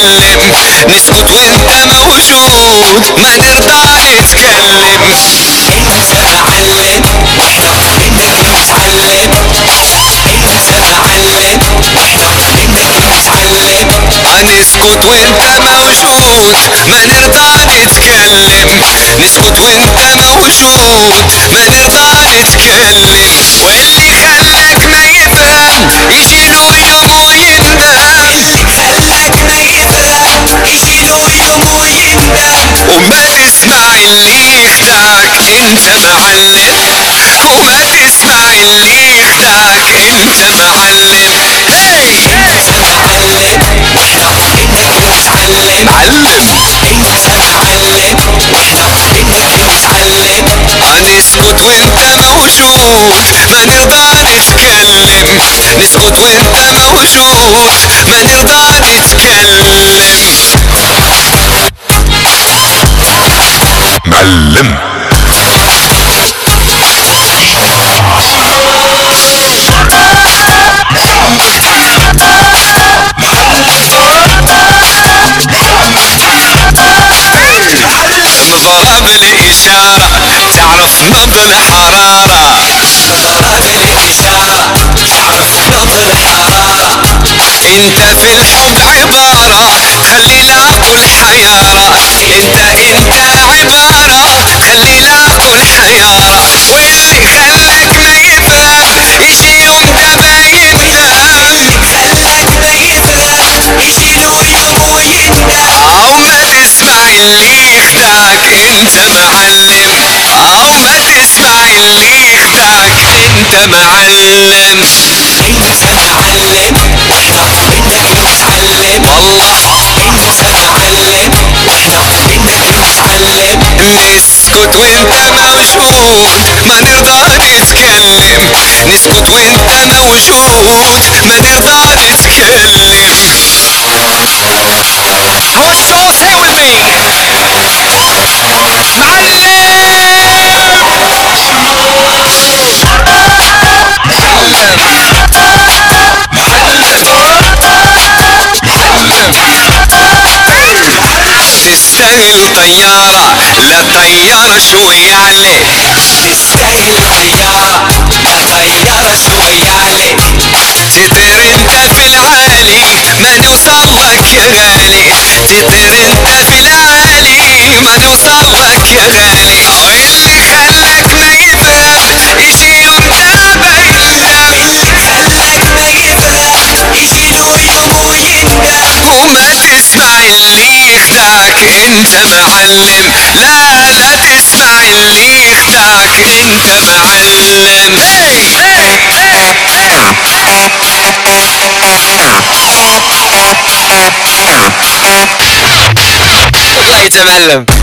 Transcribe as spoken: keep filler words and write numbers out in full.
نتكلم، نسكت وانت موجود ما نرضى نتكلم. انت معلم واحنا بندرس علم، انت معلم واحنا بندرس علم. هنسكت وانت موجود ما نرضى نتكلم، نسكت وانت موجود ما نرضى نتكلم. واللي خلاك ما يفهم يجيله يوم ويندم، اللي خلاك ما يفهم يجيله يوم ويندم. وما تسمع اللي خداك انت معلم، وما تسمع اللي خداك انت معلم. هي انت معلم واحنا بندرس علم، معلم انت معلم واحنا بندرس علم. هنسكت وانت موجود ما نرضى نتكلم، نسكت وانت موجود ما نرضى نتكلم. معلم نظرة بالإشارة تعرف نبض الحرارة، نظرة بالإشارة تعرف نبض الحرارة. انت في الحب عبارة خلي لا كل حيارة، انت انت عبارة خلي لا كل حيارة. واللي خلاك ما يفهم يجي يوم دابا يندم، اللي خلاك ما يفهم يجيله يوم ويندم. او ما تسمع اللي خداك انت معلم، او ما تسمع اللي خداك انت معلم. انت معلم واحنا بندرس علم، والله انت معلم واحنا بندرس علم. نسكت وانت موجود ما نرضى نتكلم، نسكت وانت موجود ما نرضى نتكلم. نوشو say with me تستاهل طيارة لا طيارة شوية عليك، تستاهل طيارة لا طيارة شوية عليك. تطير انت في العالي ما نوصل لك يا غالي، تطير انت في العالي ما نوصل لك يا غالي. واللي خلاك ما يفهم يجي يوم دابا يندم، اللي خلاك ما يفهم يجيله يوم ويندم. وما تسمع اللي خداك انت معلم، لا لا تسمع اللي خداك انت معلم. والله يا معلم.